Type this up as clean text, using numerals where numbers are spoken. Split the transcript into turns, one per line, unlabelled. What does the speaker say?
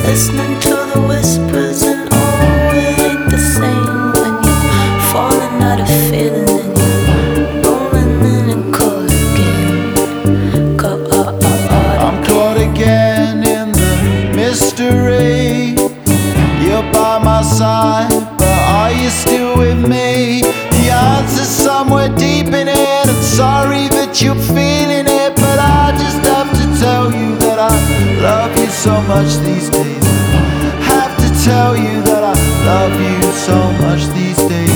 listening to the whispers, and oh, it ain't the same when you're falling out of feeling and you're rolling in and caught again.
I'm caught again in the mystery. You're by my side, but are you still with me? The answer's somewhere deep in it. I'm sorry that you're feeling it, but I just have to tell you that I love you so much these days. Have to tell you that I love you so much these days.